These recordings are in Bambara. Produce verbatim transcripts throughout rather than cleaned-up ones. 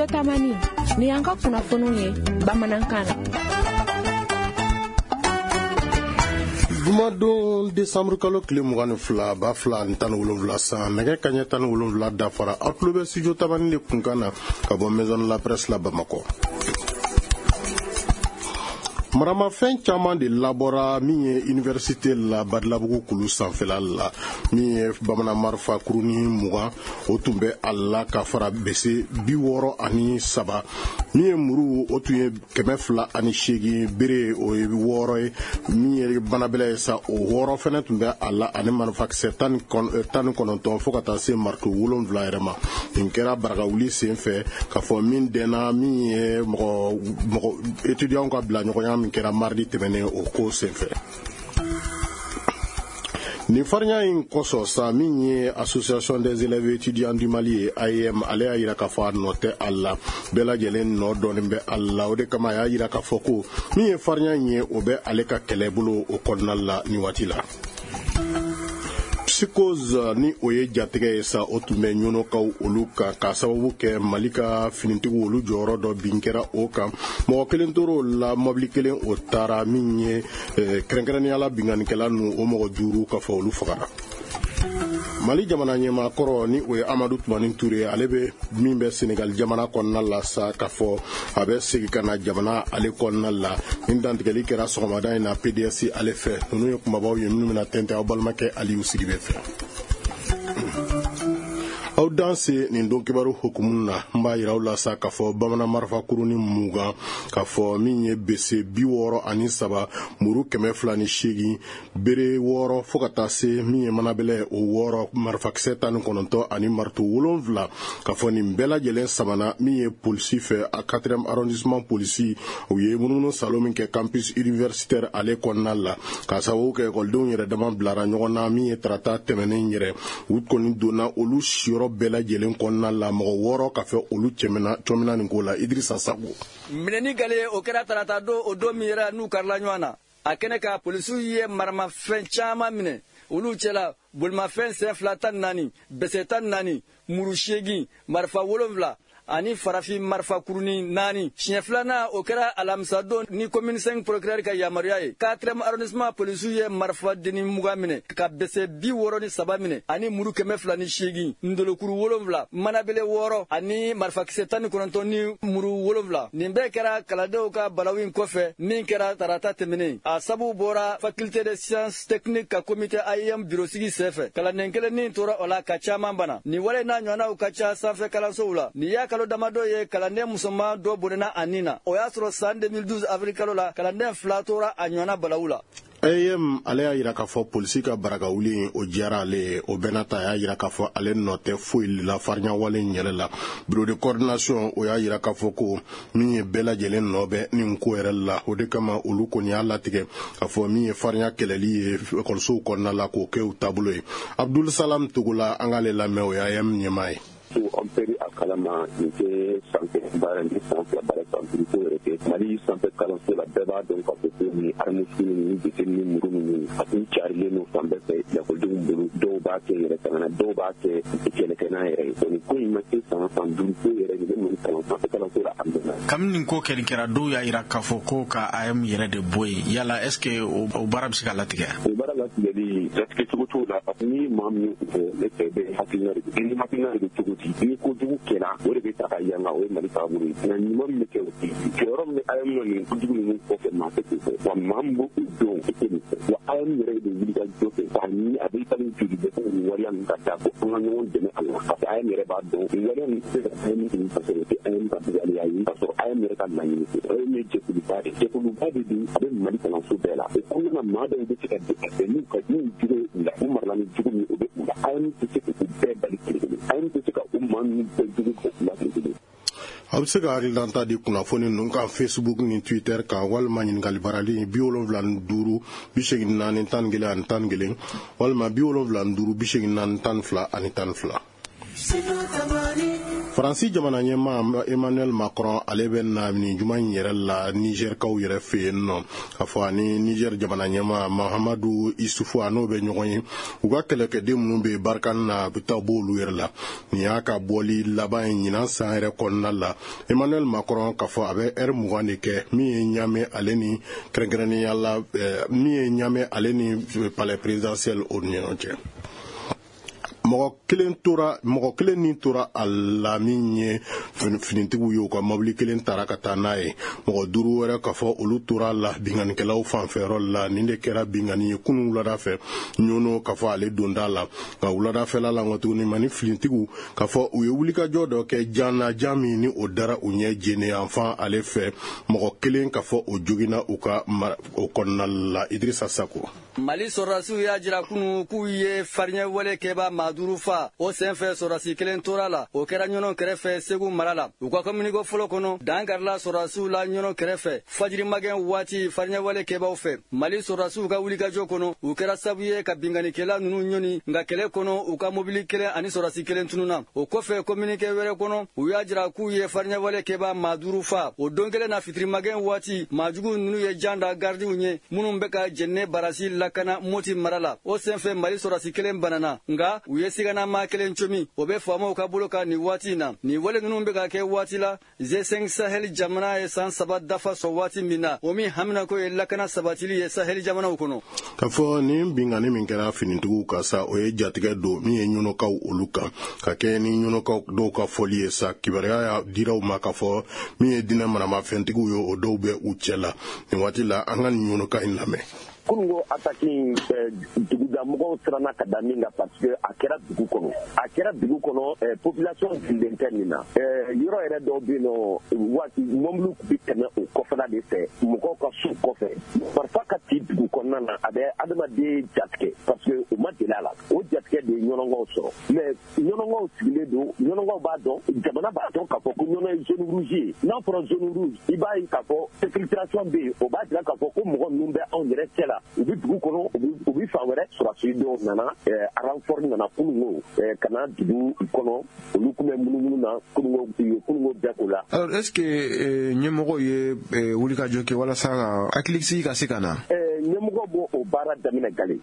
studio tamani ni an ka kunnafoniw ye bamanankan na. Jumadon décembre kalo tile mugan ni fila ba fila ani tan ni wolonwula san nɛgɛ kaɲɛ tan ni wolonwula dafara aw tulo bɛ studio tamani de kunkan na ka bɔ maison de la presse la Bamakɔ. Maramafɛn caman de labɔra min ye université la Badilabugu kulu sanfɛla la min ye bamanan marifa kurunin mugan o tun bɛ a la ka fara bese bi wɔɔrɔ ani saba min ye muru o tun ye kɛmɛ fila ani seegin bere o ye wɔɔrɔ ye min ye banabɛlɛ ye sa o wɔɔrɔ fɛnɛ tun bɛ a la ani marifakisɛ tan ni kɔnɔntɔn fo ka taa se marito wolonwula yɛrɛ ma nin kɛra barakawuli senfɛ ka fɔ min dɛnna min ye mɔgɔ mɔgɔ étudiants ka bila ɲɔgɔnya min kɛra mardi tɛmɛnen o ko senfɛ. Ni farinya in kosɔn sa min ye association des élèves étudiants du Mali ye A E M ale y'a yira k'a fɔ a nɔ tɛ a la bɛɛ lajɛlen nɔ dɔɔnin bɛ a la o de kama a y'a yira k'a fɔ ko min ye farinya in ye o bɛ ale ka kɛlɛbolo o kɔnɔna la ni waati la. Psychose ni o ye jatigɛ ye sa o tun bɛ ɲɔnɔkaw olu kan ka sababu kɛ Mali ka finitigiw olu jɔyɔrɔ dɔ bin kɛra o kan mɔgɔ kelen tor'o la mɔbili kelen o taara min ye kɛrɛnkɛrɛnnenya la bingannikɛla nu o mɔgɔ duuru ka fɔ olu fagara. Mali jamana ɲɛmaakɔrɔ ni o ye Amadu Tumani Ture ale bɛ min bɛ Senegal jamana kɔnɔna la sa ka fɔ a bɛ segin ka na jamana ale kɔnɔna la ni dantigɛli kɛra sɔgɔmada in na P D S ale fɛ ninnu ye kumabaw ye minnu bɛna tɛntɛn aw balimakɛ Aliyu Sidibe fɛ. Aw danse nin don kibaru hukumu na n b'a yiraw la sa ka fɔ bamanan marifa kurunin mugan ka fɔ min ye bese bi wɔɔrɔ ani saba muru kɛmɛ fila ni seegin bere wɔɔrɔ fo ka taa se min ye manabɛlɛ o wɔɔrɔ marifakisɛ tan ni kɔnɔntɔn ani marito wolonwula ka fɔ nin bɛɛ lajɛlen sabana min ye polisi fɛ a quatrième arrondissement polisi u ye munumunu salo min kɛ campus universitaire ale kɔnɔna la ka sababu kɛ ekɔlidenw yɛrɛ dama bilara ɲɔgɔn na min ye tarata tɛmɛnen yɛrɛ u kɔni donna olu siyɔrɔ bɛɛ lajɛlen kɔnɔna la mɔgɔ wɔɔrɔ ka fɛ olu cɛmina nin ko la Idrissa Sago. Minɛni gale o kɛra tarata don o don min yɛrɛ n'u karila ɲɔgɔn na a kɛnɛ ka polisiw ye maramafɛn caman minɛ olu cɛla bolimafɛn sen fila tan naani bese tan naani muru seegin marifa wolonwula ani farafin marifa kurunin naani siɲɛ filanan o kɛra alamisa don ni commune cinq procureur ka yamaruya ye quatrième arrondissement polisiw ye marifa deni mugan minɛ ka bese bi wɔɔrɔ ni saba minɛ ani muru kɛmɛ fila ni seegin ndolokuru wolonwula manabele wɔɔrɔ ani marifakisɛ tan ni kɔnɔntɔn ni muru wolonwula nin bɛɛ kɛra kalandenw ka balawin kɔfɛ min kɛra tarata tɛmɛnen a sabu bɔra faculté de sciences techniques ka comité A E M birosigi senfɛ kalanden kelen nin tora o la ka caman bana nin wale n'a ɲɔgɔnnaw ka ca sanfɛ kalansow la nin y'a kalo damado ye kalanden musoman dɔ bonena a nin na o y'a sɔrɔ san deux mille douze avril kalo la kalanden fila tora a ɲɔgɔnna balawu la. A E M ale y'a yira k'a fɔ polisi ka barakawuli o diyara ale ye o bɛɛ ta y'a yira k'a fɔ ale nɔ tɛ foyi la farinya wale in yɛrɛ la bureau de coordination o y'a yira k'a fɔ ko min ye bɛɛ lajɛlen nɔ bɛ nin ko yɛrɛ la o de kama olu kɔni y'a latigɛ k'a fɔ min ye farinya kɛlɛli ye ekɔlisow kɔnɔna la k'o kɛ u taabolo ye Abdul Salam Togola an k'ale lamɛn o ye A E M ɲɛmaa ye. On peri a kalama nin tɛ sanfɛ baara ni sanfɛ baara sanfɛko yɛrɛ kɛ Mali sanfɛ kalanso la bɛɛ b'a dɔn k'a fɔ ko ni armusini ni bese ni muru ninnu a tun carilen n'o fan bɛɛ fɛ lakɔlidenw bolo dɔw b'a kɛ yɛrɛ tangana dɔw b'a kɛ kɛlɛkɛna yɛrɛ ye nin ko in ma se san san duuru ko yɛrɛ de bɛ Mali kalan sanfɛ kalanso la a mɛnna. Kabini nin ko kɛli kɛra dɔw y'a yira k'a fɔ ko ka A E M yɛrɛ de bɔ yen yala est ce que o baara bɛ se ka latigɛ? O baara latigɛli latigɛ cogo t'o la parce que ni maa min fɔ ne fɛ bɛ hakilina de don ni hakilina de don cogo di ni kojugu kɛra o de bɛ ta ka yanga o ye Mali taabolo ye nka ɲuman min bɛ kɛ o tɛ jɔyɔrɔ min bɛ A E M na nin kojugu ninnu kɔfɛ maa tɛ k'o fɔ wa maa min b'o dɔn o tɛ nin fɔ wa A E M yɛrɛ de wuli ka jɔ fɛ k'a ɲini a bɛ tali joli bɛ ko nin waleya ninnu ka taa ko an ka ɲɔgɔn dɛmɛ a la parce que A E M yɛrɛ b'a dɔn nin waleya ninnu tɛ se ka A E M sigi ka sɔrɔ o tɛ A E M ka dugaliya ye ka sɔrɔ A E M yɛrɛ ka laɲini tɛ A E M ye jɛkuluba de jɛkuluba de don a bɛ Mali kalanso bɛɛ la o kɔnɔna na maa dɔw bɛ se ka déplacer n'u ka n'u jogo u la u marala ni jogo min o bɛ u la A E M tɛ se k'u bɛɛ bali kelen kelen A E M tɛ se ka u maa ninnu bɛɛ jogo k'u la kelen kelen. A bɛ se ka hakililanta di kunnafoni ninnu kan Facebook ni Twitter kan walima ɲininkali barali bi wolonwula ni duuru bi segin naani tan kelen ani tan kelen walima bi wolonwula ni duuru bi segin naani tan fila ani tan fila. Faransi jamana ɲɛmaa Emmanuel Macron ale bɛ na nin juma in yɛrɛ la Niger kaw yɛrɛ fɛ yen nɔ k'a fɔ ani Niger jamana ɲɛmaa Mahamadou Issoufou a n'o bɛ ɲɔgɔn ye u ka kɛlɛkɛden minnu bɛ Barkhane na a bɛ taa bɔ olu yɛrɛ la nin y'a ka bɔli laban ye ɲinan san yɛrɛ kɔnɔna la Emmanuel Macron k'a fɔ a bɛ heure mugan de kɛ min ye ɲamɛ ale ni kɛrɛnkɛrɛnnenya la min ye ɲamɛ ale ni palais présidentiel o ni ɲɔgɔn cɛ. Mɔgɔ kelen tora mɔgɔ kelen ni tora a la min ye finitigiw ye u ka mobili kelen taara ka taa n'a ye mɔgɔ duuru wɛrɛ k'a fɔ olu tora la binganikɛlaw fanfɛyɔrɔ la nin de kɛra bingani ye kunun wulada fɛ ɲɔno k'a fɔ ale donda la nka wuladafɛla la nkɔ tuguni mani finitigiw k'a fɔ u ye wulikajɔ dɔ kɛ janna jan min ni o dara u ɲɛ jene yanfan ale fɛ mɔgɔ kelen k'a fɔ o joginna u ka o kɔnɔna la Idrissa Sako. Mali sɔrɔdasiw y'a jira kunu k'u ye fariɲɛ wale kɛba maaduru fa o senfɛ sɔrɔdasi kelen tora la o kɛra ɲɔnɔ kɛrɛfɛ Segu mara la u ka communiqué fɔlɔ kɔnɔ dankarila sɔrɔdasiw la ɲɔnɔ kɛrɛfɛ fajirimagɛn waati fariɲɛ wale kɛbaw fɛ Mali sɔrɔdasiw ka wulikajɔ kɔnɔ u kɛra sabu ye ka binganikɛla nunu ɲɔni nka kɛlɛ kɔnɔ u ka mobili kelen ani sɔrɔdasi kelen tununa o kɔfɛ communiqué wɛrɛ kɔnɔ u y'a jira k'u ye fariɲɛ wale kɛba maaduru fa o don kelen na fitirimagɛn waati maajugu nunu ye jan da gardiw ye minnu bɛ ka jɛnɛ barasi lakana moti mara la o senfɛ Mali sɔrɔdasi kelen banana nga u ye sigana maa kelen comi o bɛ faamaw ka bolo kan nin waati in na nin wale ninnu bɛ ka kɛ waati la G cinq Sahel jamana ye san saba dafa sɔrɔ waati min na o min hamina ko ye lakana sabatili ye Sahel jamanaw kɔnɔ k'a fɔ nin bingani min kɛra finitigiw ka sa o ye jatigɛ don min ye ɲɔnɔkaw olu kan ka kɛ ni ɲɔnɔkaw dɔw ka fɔli ye sa kibaruya y'a diraw ma k'a fɔ min ye dinɛ maramafɛntigiw ye o dɔw bɛ u cɛ la nin waati la an ka nin ɲɔnɔka in lamɛn. Kungo attaquing duguda mɔgɔw siranna ka da min kan parce que a kɛra dugu kɔnɔ a kɛra dugu kɔnɔ population sigilen tɛ nin na yɔrɔ yɛrɛ dɔw bɛ yen nɔ waati mɔbiliw bɛ tɛmɛ o kɔfɛla de fɛ mɔgɔw ka so kɔfɛ parfois ka ti dugu kɔnɔna na a bɛ adamaden jatigɛ parce que o ma deli a la o jatigɛ de ye ɲɔnɔnkaw sɔrɔ mais ɲɔnɔnkaw sigilen don ɲɔnɔnkaw b'a dɔn jamana b'a dɔn k'a fɔ ko ɲɔnɔ ye zone rouge ye n'a fɔra zone rouge i b'a ye k'a fɔ infiltration bɛ yen o b'a jira k'a fɔ ko mɔgɔ ninnu bɛ anw yɛrɛ cɛ la u bɛ dugu kɔnɔ u bɛ fan wɛrɛ sɔrɔsidenw nana renfort nana kunungo ka na dugu kɔnɔ olu tun bɛ munumunu na kunungo kunungo bɛɛ ko la. Alors est-ce que ɲɛmɔgɔw ye wulikajɔ kɛ walasa ka hakilisigi ka se ka na. ɲɛmɔgɔ b'o o baara daminɛ gale.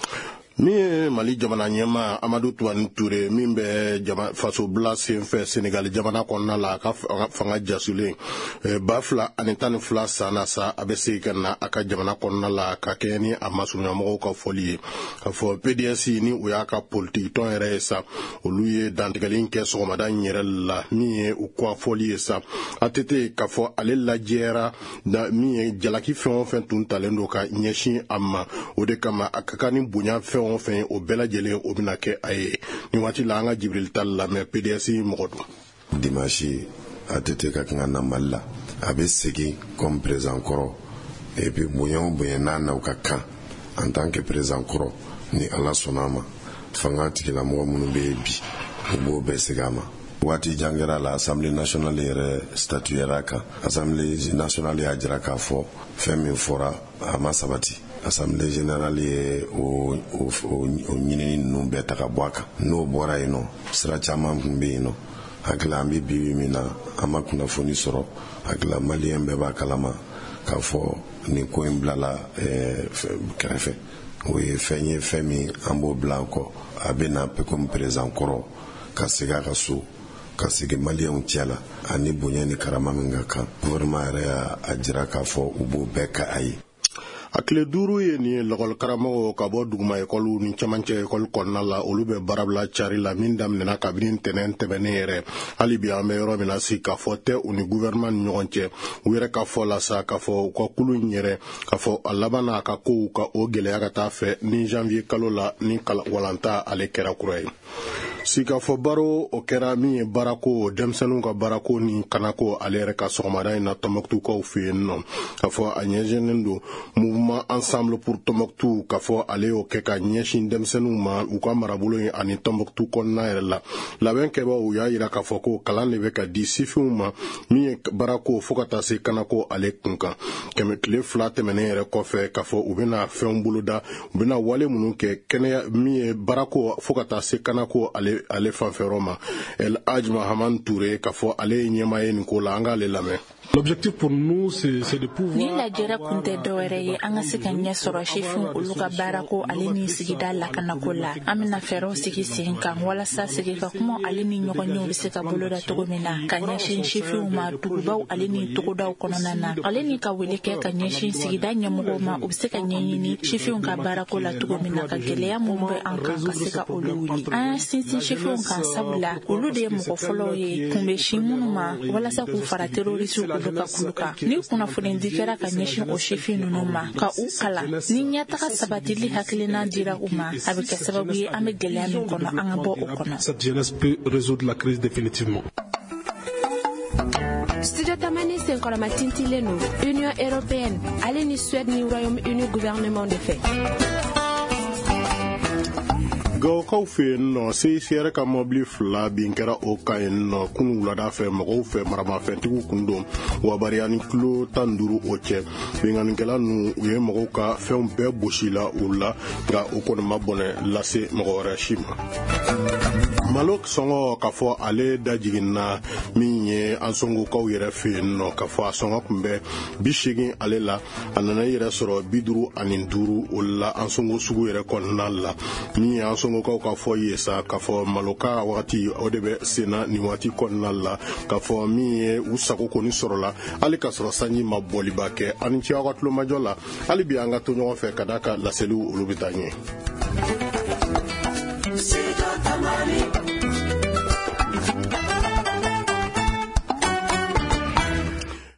min ye Mali jamana ɲɛmaa Amadou Touani Touré min bɛ faso bila senfɛ Senegal jamana kɔnɔna la a ka fanga jasulen ba fila ani tan ni fila san na sa a bɛ segin ka na a ka jamana kɔnɔna la ka kɛ ni a masurunyamɔgɔw ka fɔli ye k'a fɔ P D S ni o y'a ka politique tɔn yɛrɛ ye sa olu ye dantigɛli in kɛ sɔgɔmada in yɛrɛ la min ye u ka fɔli ye sa A T T k'a fɔ ale lajɛra min ye jalaki fɛn o fɛn tun talen don ka ɲɛsin a ma o de kama a ka kan ni bonya fɛn o fɛn o bɛɛ lajɛlen o bɛna kɛ a ye nin waati la an ka Jibril Tal lamɛn P D S mɔgɔ don. Dimanche A T T ka kan na Mali la a bɛ segin comme président kɔrɔ et puis bonya o bonya n'a n'aw ka kan en tant que président kɔrɔ ni Ala sɔnna a ma fanga tigilamɔgɔ minnu bɛ yen bi u b'o bɛɛ segin a ma. Waati jan kɛra la Assemblée nationale yɛrɛ statuyera kan Assemblée nationale y'a jira k'a fɔ fɛn min fɔra a ma sabati. Assemblée générale ye o o o ɲinini ninnu bɛɛ ta ka bɔ a kan n'o bɔra yen nɔ sira caman tun bɛ yen nɔ hakili an bɛ bi min na an ma kunnafoni sɔrɔ hakili maliyɛn bɛɛ b'a kalama k'a fɔ nin ko in bilala kɛrɛfɛ o ye fɛn ye fɛn min an b'o bila an kɔ a bɛ na comme président kɔrɔ ka segin a ka so ka segin maliyɛnw cɛ la ani bonya ni karama min ka kan gouvernement yɛrɛ y'a jira k'a fɔ u b'o bɛɛ ka a ye. A tile duuru ye nin ye lakɔli karamɔgɔw ka bɔ duguma ekɔliw ni camancɛ ekɔli kɔnɔna la olu bɛ baarabila cari la min daminɛna kabini ntɛnɛn tɛmɛnen yɛrɛ hali bi an bɛ yɔrɔ min na si k'a fɔ tɛ u ni gouvernement ni ɲɔgɔn cɛ u yɛrɛ ka fɔ la sa k'a fɔ u ka kulu in yɛrɛ k'a fɔ a laban n'a ka kow ka o gɛlɛya ka taa fɛ ni janvier kalo la ni walanta ale kɛra kura ye. Sikafɔ baro o kɛra min ye baarako denmisɛnninw ka baarako ni kanako ale yɛrɛ ka sɔgɔmada in na Tɔnbɔkutukaw fɛ yen nɔ k'a fɔ a ɲɛsinnen don mouvement ensemble pour Tɔnbɔkutu k'a fɔ ale y'o kɛ ka ɲɛsin denmisɛnninw ma u ka marabolo in ani Tɔnbɔkutu kɔnɔna yɛrɛ la labɛnkɛbaw u y'a jira k'a fɔ ko kalan de bɛ ka di sifinw ma min ye baarako fo ka taa se kanako ale kun kan kɛmɛ tile fila tɛmɛnen yɛrɛ kɔfɛ k'a fɔ u bɛna fɛnw boloda u bɛna wale minnu kɛ kɛnɛya min ye baarako fo ka taa se kanako ale ale ale fanfɛrɛ ma El Hadj Mahaman Touré k'a fɔ ale ɲɛmaa ye nin ko la an k'ale lamɛn. L'objectif pour nous, c'est, c'est de pouvoir... Ni lajɛra kun tɛ dɔwɛrɛ ye an ka se ka ɲɛ sɔrɔ sifin olu ka baara ko ale ni sigida lakanako la an bɛna fɛɛrɛw sigi sen kan walasa sigi ka kuma ale ni ɲɔgɔn ɲɛw bɛ se ka boloda cogo min na ka ɲɛsin sifinw ma dugubaw ale ni togodaw kɔnɔna na ale ni ka wele kɛ ka ɲɛsin sigida ɲɛmɔgɔw ma u bɛ se ka ɲɛɲini sifinw ka baara ko la cogo min na ka gɛlɛya mun bɛ an kan ka se ka olu wuli an sinsin sifinw kan sabula olu de ye mɔgɔ fɔlɔw ye kunbɛnsi minnu ma walasa k'u fara terorisiw olu ka kuluka ni kunnafoni di kɛra ka ɲɛsin o sifin ninnu ma ka u kala ni ɲɛtaga sabatili hakilina dira u ma a bɛ kɛ sababu ye an bɛ gɛlɛya min kɔnɔ an ka bɔ o kɔnɔ. Cette jeunesse peut résoudre la crise définitivement. Studio Tamani senkɔrɔma tintilen no Union européenne ale ni Suède ni Royaume-Uni gouvernement de fait. Gawkaw fɛ yen nɔ C I C R ka mɔbili fila bin kɛra o kan yen nɔ kunu wulada fɛ mɔgɔw fɛ maramafɛntigiw kun don wabariya ni kilo tan duuru o cɛ binganikɛla nu u ye mɔgɔw ka fɛnw bɛɛ bosi la u la nka o kɔni ma bɔnɛ lase mɔgɔ wɛrɛ si ma. Malo sɔngɔ k'a fɔ ale da jiginna min ye an sɔngokaw yɛrɛ fɛ yen nɔ k'a fɔ a sɔngɔ kun bɛ bi seegin ale la a nana yɛrɛ sɔrɔ bi duuru ani duuru o la an sɔngo sugu yɛrɛ kɔnɔna la min ye an sɔngokaw ka fɔ ye sa k'a fɔ maloka wagati o de bɛ senna nin waati kɔnɔna la k'a fɔ min ye u sago kɔni sɔrɔla hali ka sɔrɔ sanji ma bɔliba kɛ ani ci aw ka tulomajɔ la hali bi an ka to ɲɔgɔn fɛ ka d'a ka laseliw olu bɛ taa ɲɛ.